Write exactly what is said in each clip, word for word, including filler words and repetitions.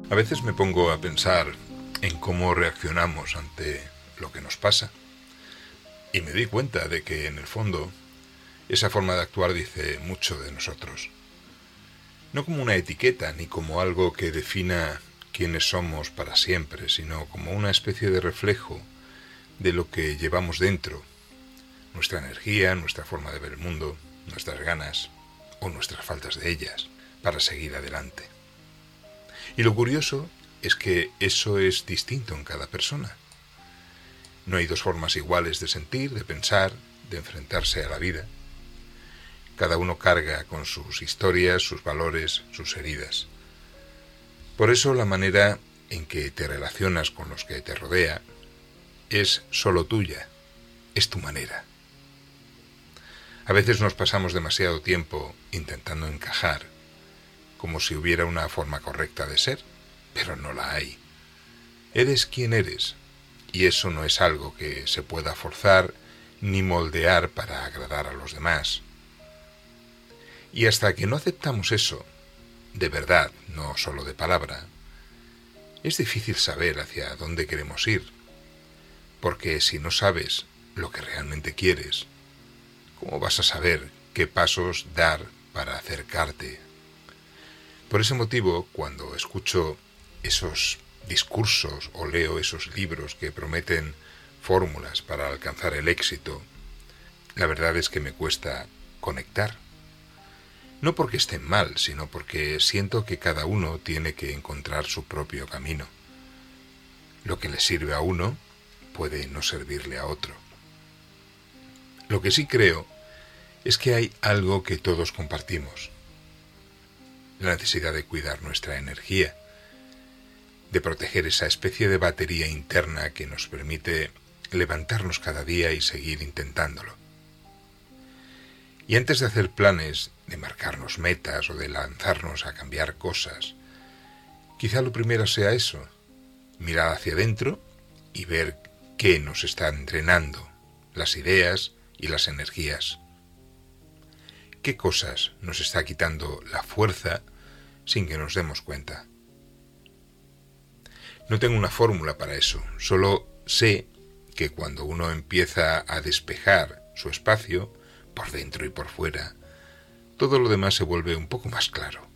A veces me pongo a pensar en cómo reaccionamos ante lo que nos pasa y me doy cuenta de que, en el fondo, esa forma de actuar dice mucho de nosotros. No como una etiqueta ni como algo que defina quiénes somos para siempre, sino como una especie de reflejo de lo que llevamos dentro, nuestra energía, nuestra forma de ver el mundo, nuestras ganas o nuestras faltas de ellas para seguir adelante. Y lo curioso es que eso es distinto en cada persona. No hay dos formas iguales de sentir, de pensar, de enfrentarse a la vida. Cada uno carga con sus historias, sus valores, sus heridas. Por eso la manera en que te relacionas con los que te rodea es solo tuya, es tu manera. A veces nos pasamos demasiado tiempo intentando encajar, como si hubiera una forma correcta de ser, pero no la hay. Eres quien eres, y eso no es algo que se pueda forzar ni moldear para agradar a los demás. Y hasta que no aceptamos eso, de verdad, no solo de palabra, es difícil saber hacia dónde queremos ir, porque si no sabes lo que realmente quieres, ¿cómo vas a saber qué pasos dar para acercarte? Por ese motivo, cuando escucho esos discursos o leo esos libros que prometen fórmulas para alcanzar el éxito, la verdad es que me cuesta conectar. No porque estén mal, sino porque siento que cada uno tiene que encontrar su propio camino. Lo que le sirve a uno puede no servirle a otro. Lo que sí creo es que hay algo que todos compartimos: la necesidad de cuidar nuestra energía, de proteger esa especie de batería interna que nos permite levantarnos cada día y seguir intentándolo. Y antes de hacer planes, de marcarnos metas o de lanzarnos a cambiar cosas, quizá lo primero sea eso: mirar hacia adentro y ver qué nos está drenando las ideas y las energías. ¿Qué cosas nos está quitando la fuerza sin que nos demos cuenta? No tengo una fórmula para eso, solo sé que cuando uno empieza a despejar su espacio, por dentro y por fuera, todo lo demás se vuelve un poco más claro.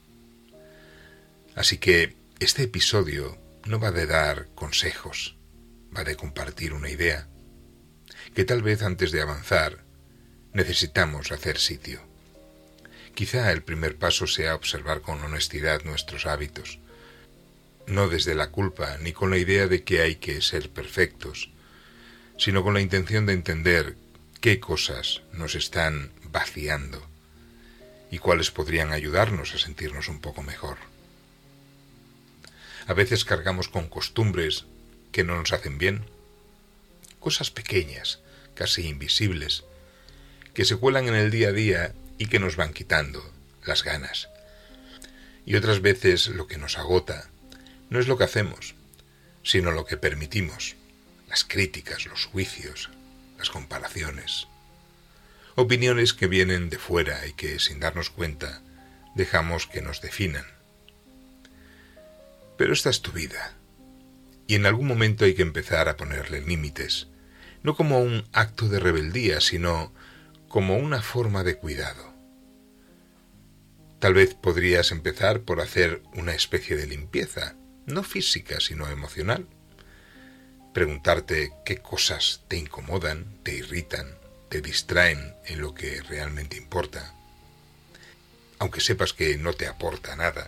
Así que este episodio no va de dar consejos, va de compartir una idea, que tal vez antes de avanzar necesitamos hacer sitio. Quizá el primer paso sea observar con honestidad nuestros hábitos, no desde la culpa ni con la idea de que hay que ser perfectos, sino con la intención de entender qué cosas nos están vaciando y cuáles podrían ayudarnos a sentirnos un poco mejor. A veces cargamos con costumbres que no nos hacen bien, cosas pequeñas, casi invisibles, que se cuelan en el día a día y que nos van quitando las ganas. Y otras veces lo que nos agota no es lo que hacemos, sino lo que permitimos, las críticas, los juicios, las comparaciones, opiniones que vienen de fuera y que, sin darnos cuenta, dejamos que nos definan. Pero esta es tu vida, y en algún momento hay que empezar a ponerle límites, no como un acto de rebeldía, sino como una forma de cuidado. Tal vez podrías empezar por hacer una especie de limpieza, no física, sino emocional. Preguntarte qué cosas te incomodan, te irritan, te distraen en lo que realmente importa, aunque sepas que no te aporta nada.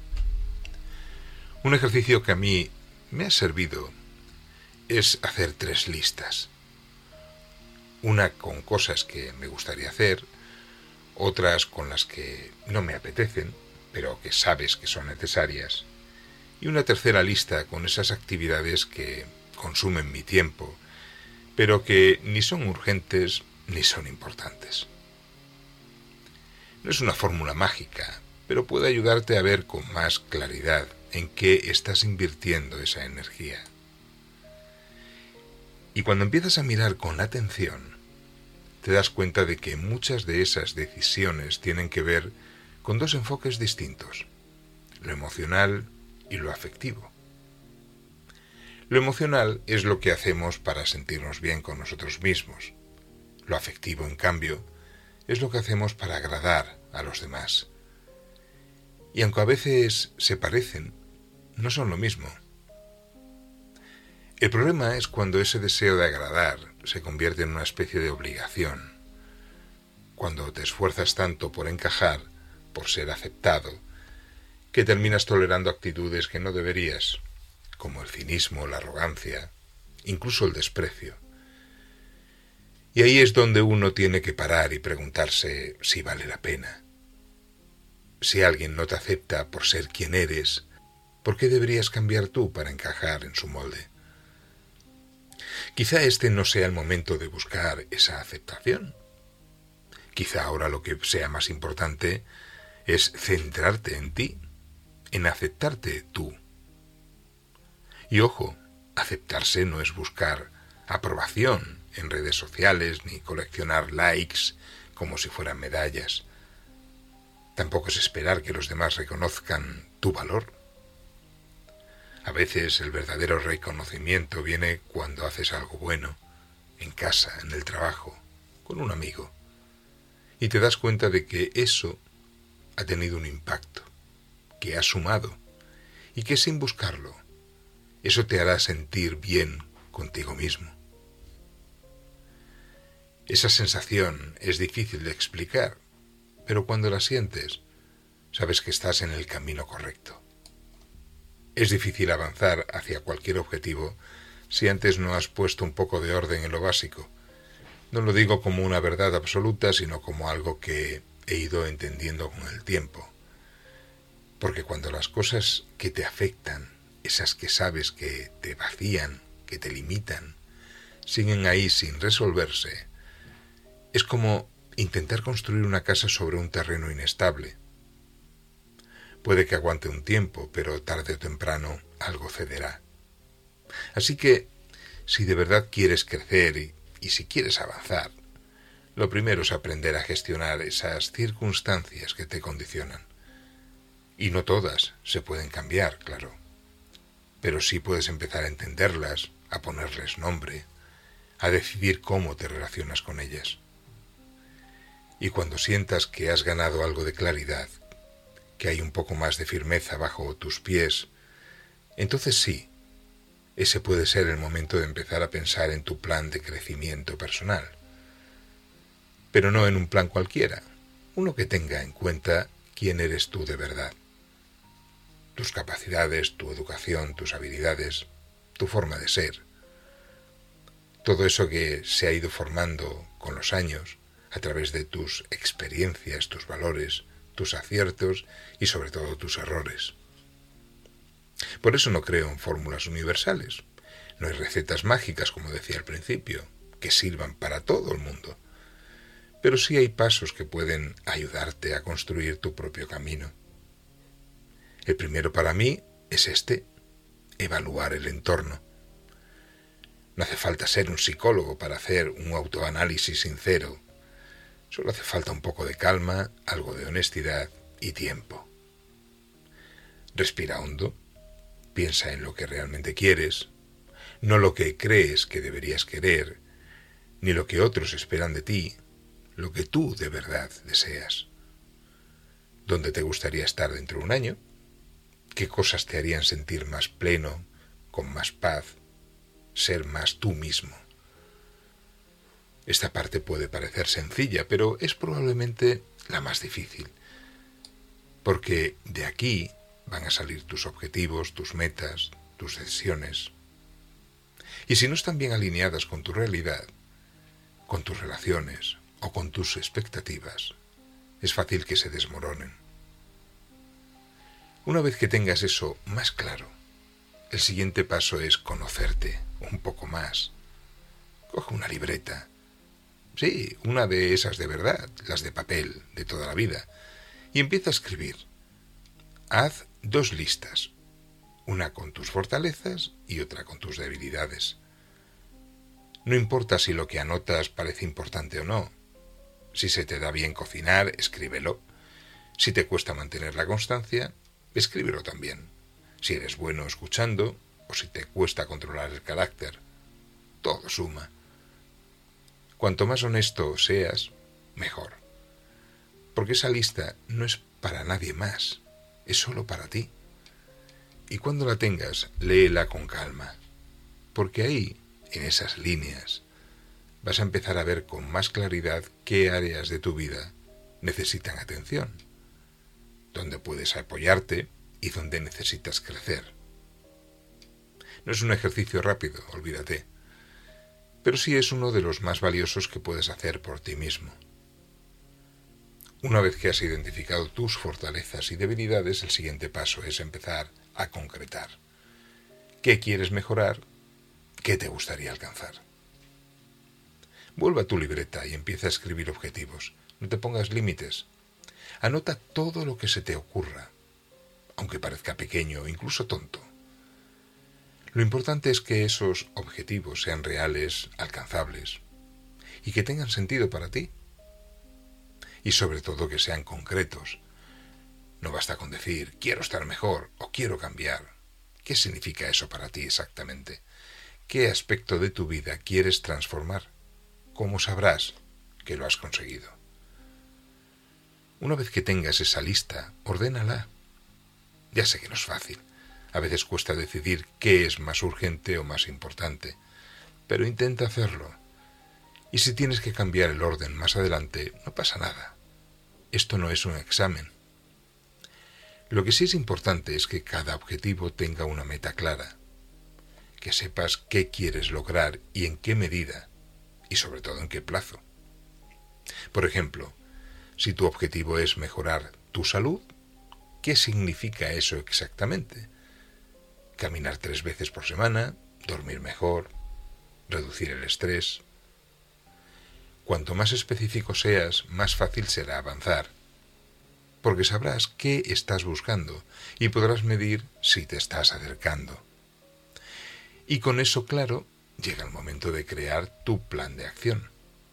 Un ejercicio que a mí me ha servido es hacer tres listas. Una con cosas que me gustaría hacer, otras con las que no me apetecen, pero que sabes que son necesarias, y una tercera lista con esas actividades que consumen mi tiempo, pero que ni son urgentes ni son importantes. No es una fórmula mágica, pero puede ayudarte a ver con más claridad en qué estás invirtiendo esa energía. Y cuando empiezas a mirar con atención, te das cuenta de que muchas de esas decisiones tienen que ver con dos enfoques distintos: lo emocional y lo afectivo. Lo emocional es lo que hacemos para sentirnos bien con nosotros mismos. Lo afectivo, en cambio, es lo que hacemos para agradar a los demás. Y aunque a veces se parecen, no son lo mismo. El problema es cuando ese deseo de agradar se convierte en una especie de obligación. Cuando te esfuerzas tanto por encajar, por ser aceptado, que terminas tolerando actitudes que no deberías, como el cinismo, la arrogancia, incluso el desprecio. Y ahí es donde uno tiene que parar y preguntarse si vale la pena. Si alguien no te acepta por ser quien eres, ¿por qué deberías cambiar tú para encajar en su molde? Quizá este no sea el momento de buscar esa aceptación. Quizá ahora lo que sea más importante es centrarte en ti, en aceptarte tú. Y ojo, aceptarse no es buscar aprobación en redes sociales ni coleccionar likes como si fueran medallas. Tampoco es esperar que los demás reconozcan tu valor. A veces el verdadero reconocimiento viene cuando haces algo bueno, en casa, en el trabajo, con un amigo, y te das cuenta de que eso ha tenido un impacto, que ha sumado, y que sin buscarlo, eso te hará sentir bien contigo mismo. Esa sensación es difícil de explicar, pero cuando la sientes, sabes que estás en el camino correcto. Es difícil avanzar hacia cualquier objetivo si antes no has puesto un poco de orden en lo básico. No lo digo como una verdad absoluta, sino como algo que he ido entendiendo con el tiempo. Porque cuando las cosas que te afectan, esas que sabes que te vacían, que te limitan, siguen ahí sin resolverse, es como intentar construir una casa sobre un terreno inestable. Puede que aguante un tiempo, pero tarde o temprano algo cederá. Así que, si de verdad quieres crecer y, y si quieres avanzar, lo primero es aprender a gestionar esas circunstancias que te condicionan. Y no todas se pueden cambiar, claro. Pero sí puedes empezar a entenderlas, a ponerles nombre, a decidir cómo te relacionas con ellas. Y cuando sientas que has ganado algo de claridad, que hay un poco más de firmeza bajo tus pies, entonces sí, ese puede ser el momento de empezar a pensar en tu plan de crecimiento personal. Pero no en un plan cualquiera, uno que tenga en cuenta quién eres tú de verdad. Tus capacidades, tu educación, tus habilidades, tu forma de ser. Todo eso que se ha ido formando con los años, a través de tus experiencias, tus valores, tus aciertos y sobre todo tus errores. Por eso no creo en fórmulas universales. No hay recetas mágicas, como decía al principio, que sirvan para todo el mundo. Pero sí hay pasos que pueden ayudarte a construir tu propio camino. El primero para mí es este, evaluar el entorno. No hace falta ser un psicólogo para hacer un autoanálisis sincero. Solo hace falta un poco de calma, algo de honestidad y tiempo. Respira hondo, piensa en lo que realmente quieres, no lo que crees que deberías querer, ni lo que otros esperan de ti, lo que tú de verdad deseas. ¿Dónde te gustaría estar dentro de un año? ¿Qué cosas te harían sentir más pleno, con más paz, ser más tú mismo? Esta parte puede parecer sencilla, pero es probablemente la más difícil, porque de aquí van a salir tus objetivos, tus metas, tus decisiones. Y si no están bien alineadas con tu realidad, con tus relaciones o con tus expectativas, es fácil que se desmoronen. Una vez que tengas eso más claro, el siguiente paso es conocerte un poco más. Coge una libreta. Sí, una de esas de verdad, las de papel, de toda la vida, y empieza a escribir. Haz dos listas, una con tus fortalezas y otra con tus debilidades. No importa si lo que anotas parece importante o no. Si se te da bien cocinar, escríbelo. Si te cuesta mantener la constancia, escríbelo también. si eres bueno escuchando o si te cuesta controlar el carácter. Todo suma. Cuanto más honesto seas, mejor. Porque esa lista no es para nadie más, es solo para ti. Y cuando la tengas, léela con calma. Porque ahí, en esas líneas, vas a empezar a ver con más claridad qué áreas de tu vida necesitan atención, dónde puedes apoyarte y dónde necesitas crecer. No es un ejercicio rápido, olvídate, pero sí es uno de los más valiosos que puedes hacer por ti mismo. Una vez que has identificado tus fortalezas y debilidades, el siguiente paso es empezar a concretar. ¿Qué quieres mejorar? ¿Qué te gustaría alcanzar? Vuelve a tu libreta y empieza a escribir objetivos. No te pongas límites. Anota todo lo que se te ocurra, aunque parezca pequeño o incluso tonto. Lo importante es que esos objetivos sean reales, alcanzables, y que tengan sentido para ti. Y sobre todo que sean concretos. No basta con decir, quiero estar mejor o quiero cambiar. ¿Qué significa eso para ti exactamente? ¿Qué aspecto de tu vida quieres transformar? ¿Cómo sabrás que lo has conseguido? Una vez que tengas esa lista, ordénala. Ya sé que no es fácil. A veces cuesta decidir qué es más urgente o más importante, pero intenta hacerlo. Y si tienes que cambiar el orden más adelante, no pasa nada. Esto no es un examen. Lo que sí es importante es que cada objetivo tenga una meta clara, que sepas qué quieres lograr y en qué medida, y sobre todo en qué plazo. Por ejemplo, si tu objetivo es mejorar tu salud, ¿qué significa eso exactamente? Caminar tres veces por semana, dormir mejor, reducir el estrés. Cuanto más específico seas, más fácil será avanzar, porque sabrás qué estás buscando y podrás medir si te estás acercando. Y con eso claro, llega el momento de crear tu plan de acción.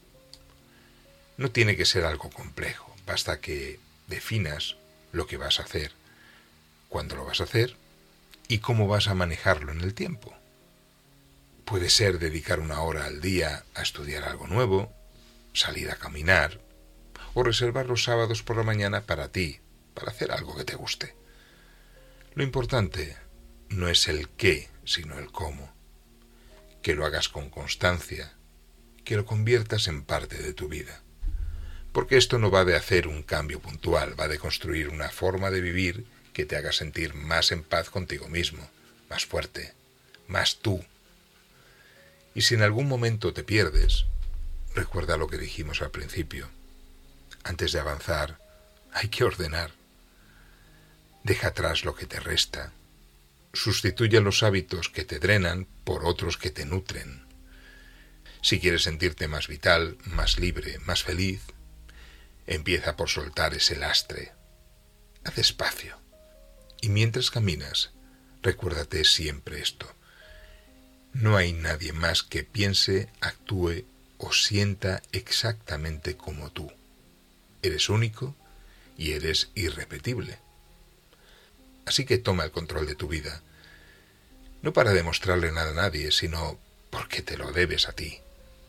No tiene que ser algo complejo, basta que definas lo que vas a hacer, cuándo lo vas a hacer y cómo vas a manejarlo en el tiempo. Puede ser dedicar una hora al día a estudiar algo nuevo, salir a caminar o reservar los sábados por la mañana para ti, para hacer algo que te guste. Lo importante no es el qué, sino el cómo. Que lo hagas con constancia, que lo conviertas en parte de tu vida. Porque esto no va de hacer un cambio puntual, va de construir una forma de vivir que te haga sentir más en paz contigo mismo, más fuerte, más tú. Y si en algún momento te pierdes, recuerda lo que dijimos al principio. Antes de avanzar, hay que ordenar. Deja atrás lo que te resta. Sustituye los hábitos que te drenan por otros que te nutren. Si quieres sentirte más vital, más libre, más feliz, empieza por soltar ese lastre. Haz espacio. Y mientras caminas, recuérdate siempre esto. No hay nadie más que piense, actúe o sienta exactamente como tú. Eres único y eres irrepetible. Así que toma el control de tu vida, no para demostrarle nada a nadie, sino porque te lo debes a ti.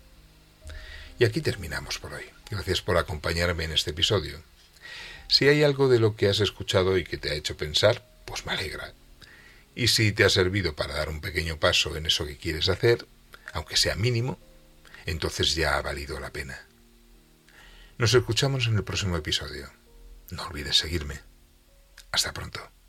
Y aquí terminamos por hoy. Gracias por acompañarme en este episodio. Si hay algo de lo que has escuchado y que te ha hecho pensar, pues me alegra. Y si te ha servido para dar un pequeño paso en eso que quieres hacer, aunque sea mínimo, entonces ya ha valido la pena. Nos escuchamos en el próximo episodio. No olvides seguirme. Hasta pronto.